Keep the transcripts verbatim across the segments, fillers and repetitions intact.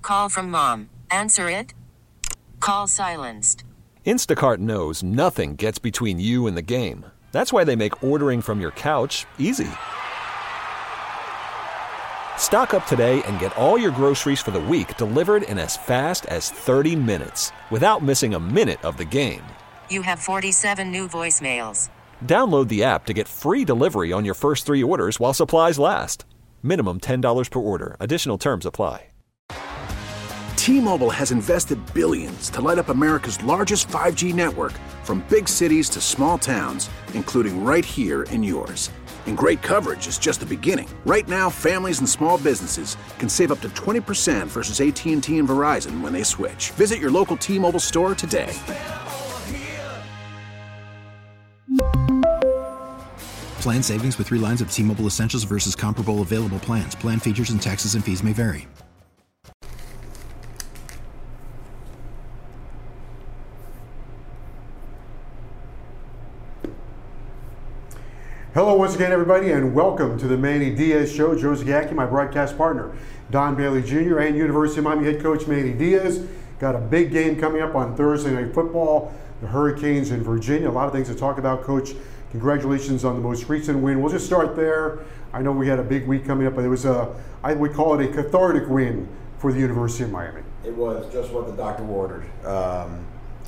Call from mom. Answer it. Call silenced. Instacart knows nothing gets between you and the game. That's why they make ordering from your couch easy. Stock up today and get all your groceries for the week delivered in as fast as thirty minutes without missing a minute of the game. You have forty-seven new voicemails. Download the app to get free delivery on your first three orders while supplies last. Minimum ten dollars per order. Additional terms apply. T-Mobile has invested billions to light up America's largest five G network, from big cities to small towns, including right here in yours. And great coverage is just the beginning. Right now, families and small businesses can save up to twenty percent versus A T and T and Verizon when they switch. Visit your local T-Mobile store today. Plan savings with three lines of T-Mobile Essentials versus comparable available plans. Plan features and taxes and fees may vary. Hello once again, everybody, and welcome to the Manny Diaz Show. Joe Zagacki, my broadcast partner, Don Bailey Junior, and University of Miami head coach Manny Diaz. Got a big game coming up on Thursday Night Football. The Hurricanes in Virginia. A lot of things to talk about, Coach. Congratulations on the most recent win. We'll just start there. I know we had a big week coming up, but it was a, I would call it a cathartic win for the University of Miami. It was just what the doctor ordered. Um,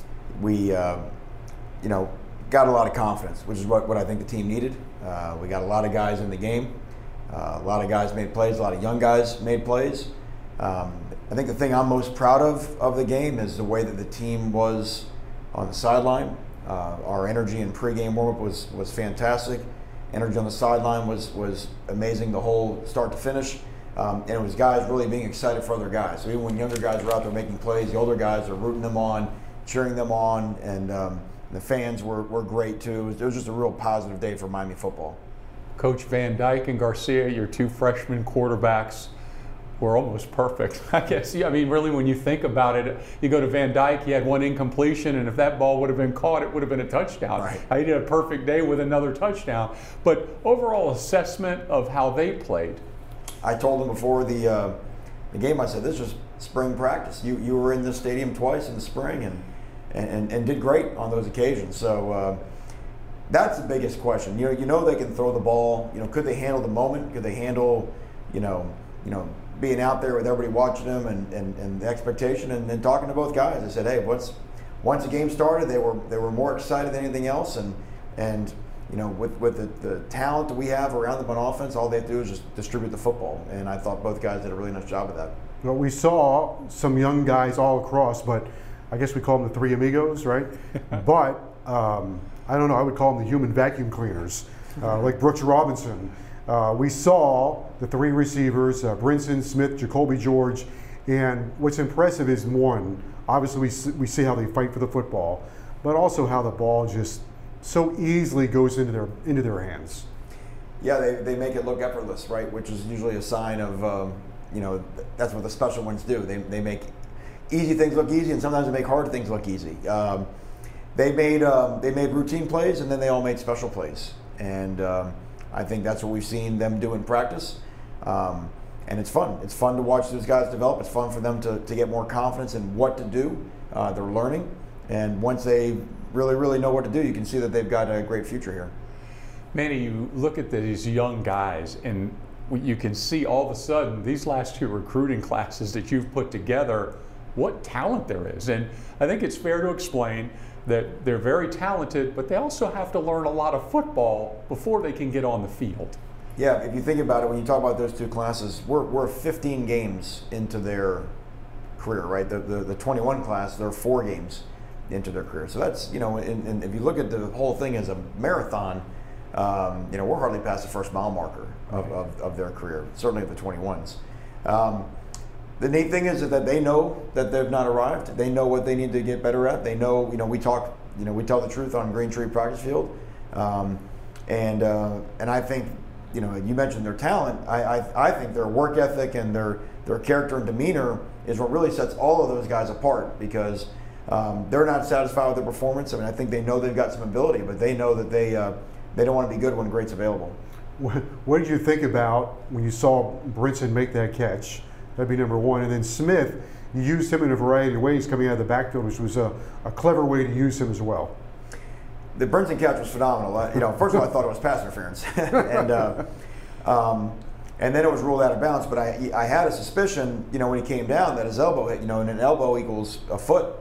we, uh, you know, got a lot of confidence, which is what, what I think the team needed. Uh, we got a lot of guys in the game. Uh, a lot of guys made plays. A lot of young guys made plays. Um, I think the thing I'm most proud of of the game is the way that the team was on the sideline. Uh, our energy in pregame warm-up was was fantastic. Energy on the sideline was was amazing the whole start to finish. Um, and it was guys really being excited for other guys. So even when younger guys were out there making plays, the older guys are rooting them on, cheering them on, and um, the fans were, were great too. It was, it was just a real positive day for Miami football. Coach Van Dyke and Garcia, your two freshman quarterbacks, were almost perfect. I guess, yeah, I mean, really, when you think about it, you go to Van Dyke, he had one incompletion, and if that ball would have been caught, it would have been a touchdown. Right. He did a perfect day with another touchdown. But overall assessment of how they played. I told them before the uh, the game, I said, this is spring practice. You you were in this stadium twice in the spring and and, and did great on those occasions. So uh, that's the biggest question. You know, you know they can throw the ball. You know, could they handle the moment? Could they handle, you know, you know, being out there with everybody watching them and, and, and the expectation? And then talking to both guys, I said, hey, once once the game started, they were they were more excited than anything else. And and you know, with with the, the talent that we have around them on offense, all they have to do is just distribute the football. And I thought both guys did a really nice job of that. Well, we saw some young guys all across, but I guess we call them the three amigos, right? But um, I don't know, I would call them the human vacuum cleaners, uh, like Brooks Robinson. Uh, we saw the three receivers, uh, Brinson, Smith, Jacoby George, and what's impressive is, one, obviously we see, we see how they fight for the football, but also how the ball just so easily goes into their into their hands. Yeah, they, they make it look effortless, right? Which is usually a sign of, um, you know, that's what the special ones do. They they make easy things look easy, and sometimes they make hard things look easy. Um, they made um, they made routine plays, and then they all made special plays, and um, I think that's what we've seen them do in practice. Um, and it's fun. It's fun to watch those guys develop. It's fun for them to, to get more confidence in what to do. Uh, they're learning, and once they really, really know what to do, you can see that they've got a great future here. Manny, you look at these young guys, and you can see all of a sudden these last two recruiting classes that you've put together, what talent there is. And I think it's fair to explain that they're very talented, but they also have to learn a lot of football before they can get on the field. Yeah, if you think about it, when you talk about those two classes, we're, we're fifteen games into their career, right? The, the, the twenty-one class, they're four games into their career. So that's, you know, and, and if you look at the whole thing as a marathon, um, you know, we're hardly past the first mile marker of, of, of their career, certainly of the twenty-ones. Um, the neat thing is that they know that they've not arrived. They know what they need to get better at. They know, you know, we talk, you know, we tell the truth on Green Tree practice field. Um, and uh, and I think, you know, you mentioned their talent. I, I I think their work ethic and their their character and demeanor is what really sets all of those guys apart, because um, they're not satisfied with their performance. I mean, I think they know they've got some ability, but they know that they uh, they don't want to be good when great's available. What, what did you think about when you saw Brinson make that catch? That'd be number one. And then Smith, you used him in a variety of ways coming out of the backfield, which was a, a clever way to use him as well. The Brinson catch was phenomenal. I, you know, first of all, I thought it was pass interference, and uh, um, and then it was ruled out of bounds. But I I had a suspicion, you know, when he came down that his elbow hit, you know, and an elbow equals a foot,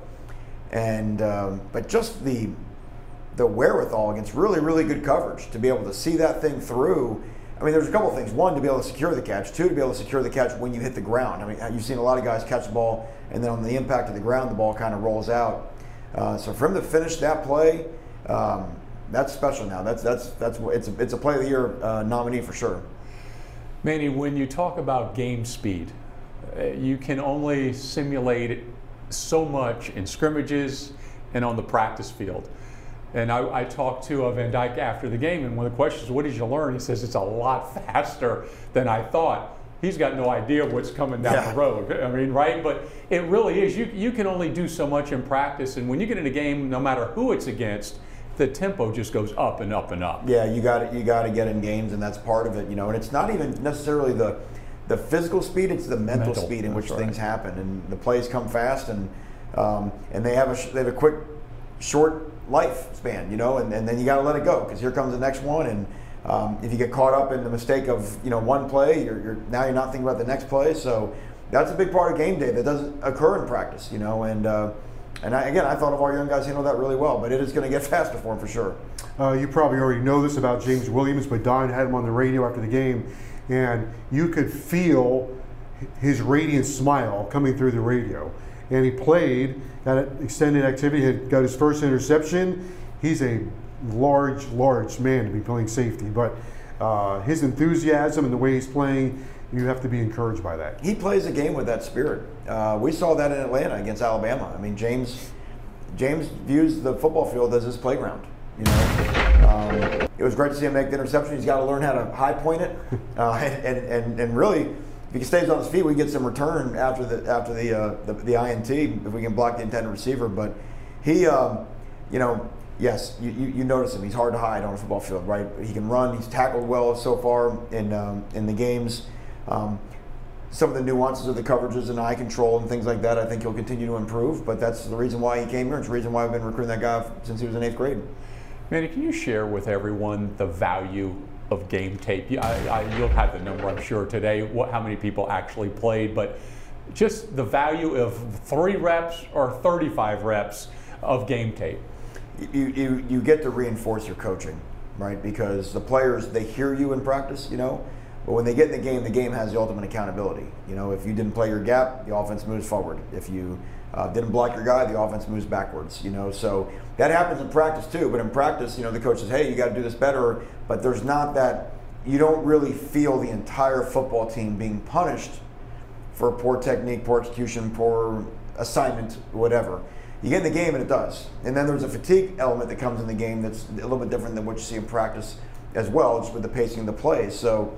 and um, but just the the wherewithal against really really good coverage to be able to see that thing through. I mean, there's a couple of things. One, to be able to secure the catch. Two, to be able to secure the catch when you hit the ground. I mean, you've seen a lot of guys catch the ball, and then on the impact of the ground, the ball kind of rolls out. Uh, so for him to finish that play. Um, that's special now. That's that's that's it's a, it's a play of the year uh, nominee for sure. Manny, when you talk about game speed, uh, you can only simulate so much in scrimmages and on the practice field. And I, I talked to uh, Van Dyke after the game, and one of the questions, "What did you learn?" He says, "It's a lot faster than I thought." He's got no idea what's coming down yeah. the road. I mean, right? But it really is. You you can only do so much in practice, and when you get in a game, no matter who it's against, the tempo just goes up and up and up. Yeah, you got you got to get in games, and that's part of it, you know. And it's not even necessarily the the physical speed; it's the mental, mental speed in which right. things happen, and the plays come fast, and um, and they have a they have a quick, short lifespan, you know. And, and then you got to let it go because here comes the next one, and um, if you get caught up in the mistake of you know one play, you're, you're now you're not thinking about the next play. So that's a big part of game day that doesn't occur in practice, you know, and. Uh, And I, again, I thought of our young guys handled that really well, but it is going to get faster for him for sure. Uh, you probably already know this about James Williams, but Don had him on the radio after the game, and you could feel his radiant smile coming through the radio. And he played that extended activity, had got his first interception. He's a large, large man to be playing safety, but uh, his enthusiasm and the way he's playing, you have to be encouraged by that. He plays a game with that spirit. Uh, we saw that in Atlanta against Alabama. I mean, James James views the football field as his playground. You know, um, it was great to see him make the interception. He's got to learn how to high point it, uh, and, and and really, if he stays on his feet, we get some return after the after the uh, the, the I N T if we can block the intended receiver. But he, um, you know. Yes, you, you, you notice him. He's hard to hide on a football field, right? He can run. He's tackled well so far in um, in the games. Um, some of the nuances of the coverages and eye control and things like that, I think he'll continue to improve. But that's the reason why he came here. It's the reason why I've been recruiting that guy since he was in eighth grade. Manny, can you share with everyone the value of game tape? I, I, you'll have the number, I'm sure, today, what, how many people actually played, but just the value of three reps or thirty-five reps of game tape. You, you, you get to reinforce your coaching, right? Because the players, they hear you in practice, you know, but when they get in the game, the game has the ultimate accountability. You know, if you didn't play your gap, the offense moves forward. If you uh, didn't block your guy, the offense moves backwards, you know. So that happens in practice too, but in practice, you know, the coach says, hey, you got to do this better, but there's not that, you don't really feel the entire football team being punished for poor technique, poor execution, poor assignment, whatever. You get in the game and it does. And then there's a fatigue element that comes in the game that's a little bit different than what you see in practice as well, just with the pacing of the plays. So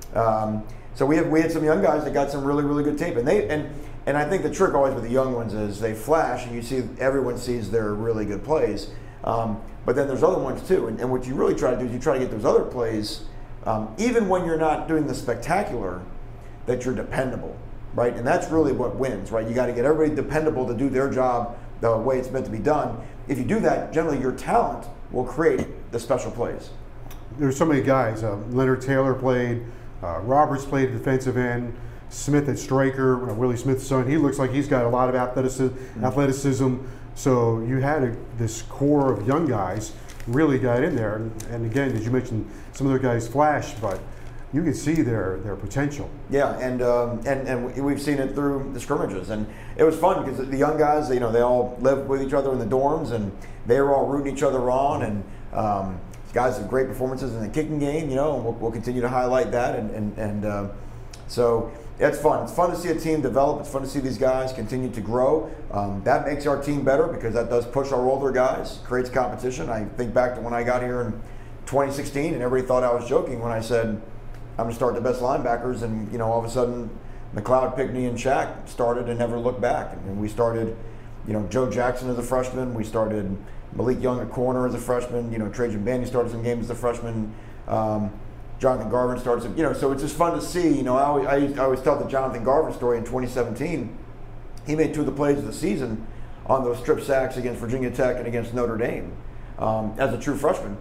um, so we have we had some young guys that got some really, really good tape. And they and and I think the trick always with the young ones is they flash and you see everyone sees their really good plays. Um, but then there's other ones too. And, and what you really try to do is you try to get those other plays, um, even when you're not doing the spectacular, that you're dependable, right? And that's really what wins, right? You got to get everybody dependable to do their job the way it's meant to be done. If you do that, generally your talent will create the special plays. There's so many guys. Uh, Leonard Taylor played, uh, Roberts played at defensive end, Smith at striker, uh, Willie Smith's son. He looks like he's got a lot of athleticism. Mm-hmm. athleticism. So you had a, this core of young guys really got in there. And, and again, as you mentioned, some of their guys flash, but you can see their, their potential. Yeah, and um, and and we've seen it through the scrimmages, and it was fun because the young guys, you know, they all lived with each other in the dorms, and they were all rooting each other on, and um, guys have great performances in the kicking game, you know, and we'll, we'll continue to highlight that, and and and uh, so it's fun. It's fun to see a team develop. It's fun to see these guys continue to grow. Um, that makes our team better because that does push our older guys, creates competition. I think back to when I got here in twenty sixteen, and everybody thought I was joking when I said I'm going to start the best linebackers, and you know, all of a sudden, McLeod, Pickney, and Shaq started and never looked back. And we started, you know, Joe Jackson as a freshman. We started Malik Young at corner as a freshman. You know, Trajan Bandy started some games as a freshman. Um, Jonathan Garvin starts, you know, so it's just fun to see. You know, I always, I, used, I always tell the Jonathan Garvin story in twenty seventeen. He made two of the plays of the season on those strip sacks against Virginia Tech and against Notre Dame um, as a true freshman.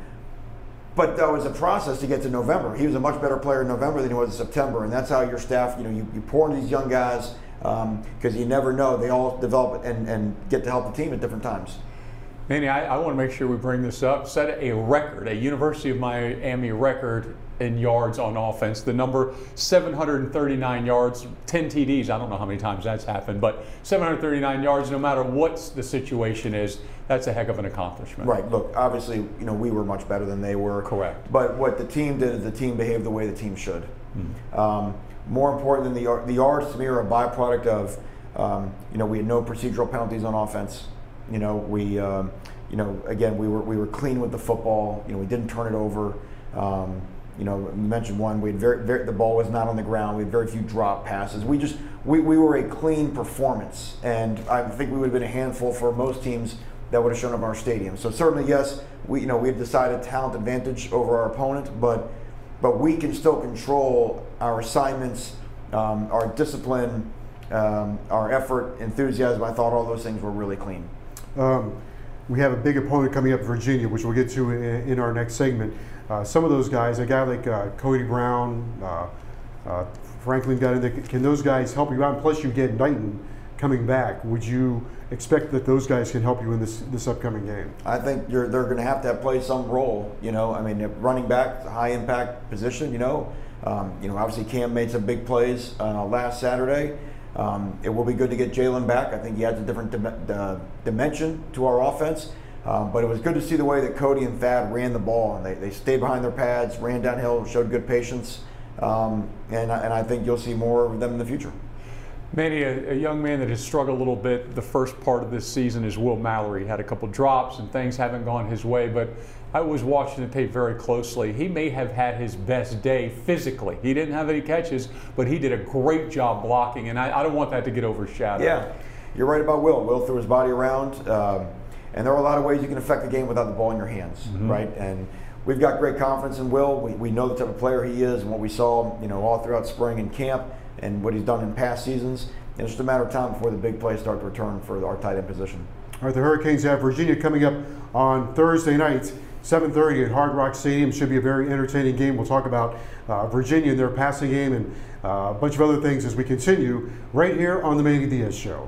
But that was a process to get to November. He was a much better player in November than he was in September, and that's how your staff, you know, you, you pour in these young guys because um, you never know. They all develop and, and get to help the team at different times. Manny, I, I want to make sure we bring this up. Set a record, a University of Miami record in yards on offense. The number seven hundred thirty-nine yards, ten T Ds. I don't know how many times that's happened, but seven hundred thirty-nine yards, no matter what the situation is, that's a heck of an accomplishment. Right. Look, obviously, you know, we were much better than they were. Correct. But what the team did is the team behaved the way the team should. Mm-hmm. Um, more important than the the yards to me are a byproduct of, um, you know, we had no procedural penalties on offense. You know, we, um, you know, again, we were we were clean with the football. You know, we didn't turn it over. Um, you know, you mentioned one. We had very, very the ball was not on the ground. We had very few drop passes. We just we, we were a clean performance, and I think we would have been a handful for most teams that would have shown up in our stadium. So certainly, yes, we you know we have decided talent advantage over our opponent, but but we can still control our assignments, um, our discipline, um, our effort, enthusiasm. I thought all those things were really clean. Um, we have a big opponent coming up, Virginia, which we'll get to in, in our next segment. Uh, some of those guys, a guy like uh, Cody Brown, uh, uh, Franklin got in there. Can those guys help you out? And plus, you get Knighton coming back. Would you expect that those guys can help you in this this upcoming game? I think you're, they're going to have to play some role. You know, I mean, running back, high impact position. You know, um, you know, obviously Cam made some big plays uh, last Saturday. Um, it will be good to get Jalen back. I think he adds a different dim- uh, dimension to our offense. Um, but it was good to see the way that Cody and Thad ran the ball, and they, they stayed behind their pads, ran downhill, showed good patience, um, and, and I think you'll see more of them in the future. Manny, a, a young man that has struggled a little bit the first part of this season is Will Mallory. He had a couple drops and things haven't gone his way, but I was watching the tape very closely. He may have had his best day physically. He didn't have any catches, but he did a great job blocking, and I, I don't want that to get overshadowed. Yeah, you're right about Will. Will threw his body around. Um, And there are a lot of ways you can affect the game without the ball in your hands, mm-hmm. right? And we've got great confidence in Will. We, we know the type of player he is and what we saw, you know, all throughout spring and camp and what he's done in past seasons. And it's just a matter of time before the big plays start to return for our tight end position. All right, the Hurricanes have Virginia coming up on Thursday night, seven thirty at Hard Rock Stadium. Should be a very entertaining game. We'll talk about uh, Virginia and their passing game and uh, a bunch of other things as we continue right here on the Manny Diaz Show.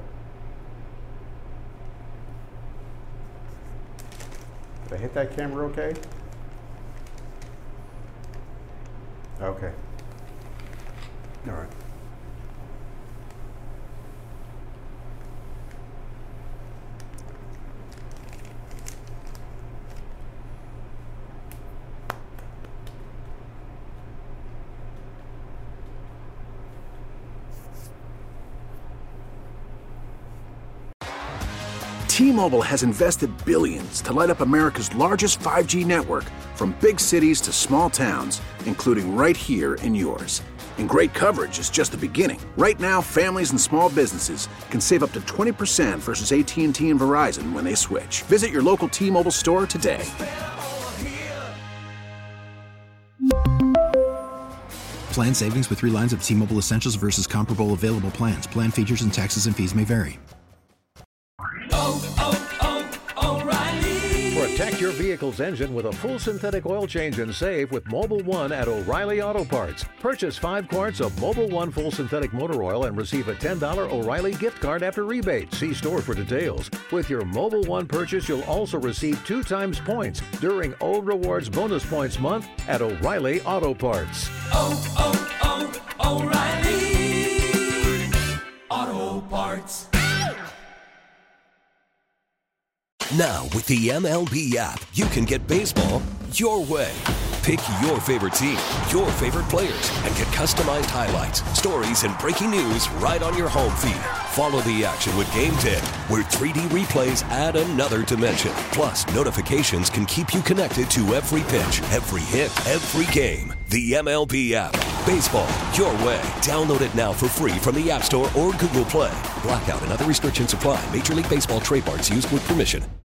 Did I hit that camera okay? Okay. All right. T-Mobile has invested billions to light up America's largest five G network, from big cities to small towns, including right here in yours. And great coverage is just the beginning. Right now, families and small businesses can save up to twenty percent versus A T and T and Verizon when they switch. Visit your local T-Mobile store today. Plan savings with three lines of T-Mobile Essentials versus comparable available plans. Plan features and taxes and fees may vary. Protect your vehicle's engine with a full synthetic oil change and save with Mobil one at O'Reilly Auto Parts. Purchase five quarts of Mobil one full synthetic motor oil and receive a ten dollars O'Reilly gift card after rebate. See store for details. With your Mobil one purchase, you'll also receive two times points during O Rewards Bonus Points Month at O'Reilly Auto Parts. Oh, oh, oh, O'Reilly Auto Parts. Now, with the M L B app, you can get baseball your way. Pick your favorite team, your favorite players, and get customized highlights, stories, and breaking news right on your home feed. Follow the action with Game Day, where three D replays add another dimension. Plus, notifications can keep you connected to every pitch, every hit, every game. The M L B app. Baseball your way. Download it now for free from the App Store or Google Play. Blackout and other restrictions apply. Major League Baseball trademarks used with permission.